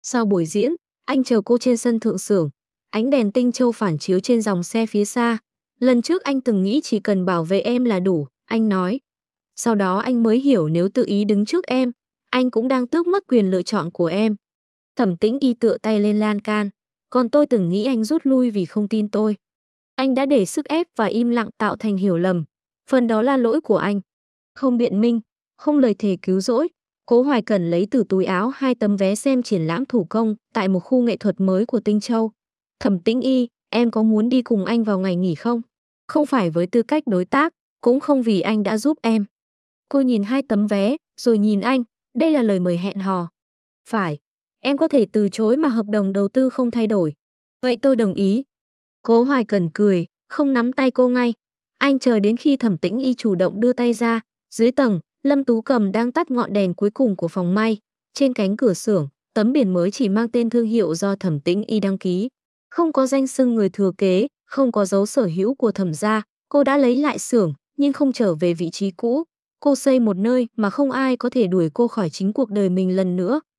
Sau buổi diễn, anh chờ cô trên sân thượng xưởng. Ánh đèn tinh châu phản chiếu trên dòng xe phía xa. Lần trước anh từng nghĩ chỉ cần bảo vệ em là đủ, anh nói. Sau đó anh mới hiểu nếu tự ý đứng trước em, anh cũng đang tước mất quyền lựa chọn của em. Thẩm Tĩnh Y tựa tay lên lan can. Còn tôi từng nghĩ anh rút lui vì không tin tôi. Anh đã để sức ép và im lặng tạo thành hiểu lầm. Phần đó là lỗi của anh. Không biện minh, không lời thề cứu rỗi. Cố Hoài Cẩn lấy từ túi áo 2 tấm vé xem triển lãm thủ công tại một khu nghệ thuật mới của Tinh Châu. Thẩm Tĩnh Y, em có muốn đi cùng anh vào ngày nghỉ không? Không phải với tư cách đối tác, cũng không vì anh đã giúp em. Cô nhìn 2 tấm vé, rồi nhìn anh, đây là lời mời hẹn hò. Phải, em có thể từ chối mà hợp đồng đầu tư không thay đổi. Vậy tôi đồng ý. Cố Hoài Cẩn cười, không nắm tay cô ngay. Anh chờ đến khi Thẩm Tĩnh Y chủ động đưa tay ra. Dưới tầng, Lâm Tú Cầm đang tắt ngọn đèn cuối cùng của phòng may. Trên cánh cửa xưởng, tấm biển mới chỉ mang tên thương hiệu do Thẩm Tĩnh Y đăng ký. Không có danh xưng người thừa kế, không có dấu sở hữu của Thẩm gia. Cô đã lấy lại xưởng, nhưng không trở về vị trí cũ. Cô xây một nơi mà không ai có thể đuổi cô khỏi chính cuộc đời mình lần nữa.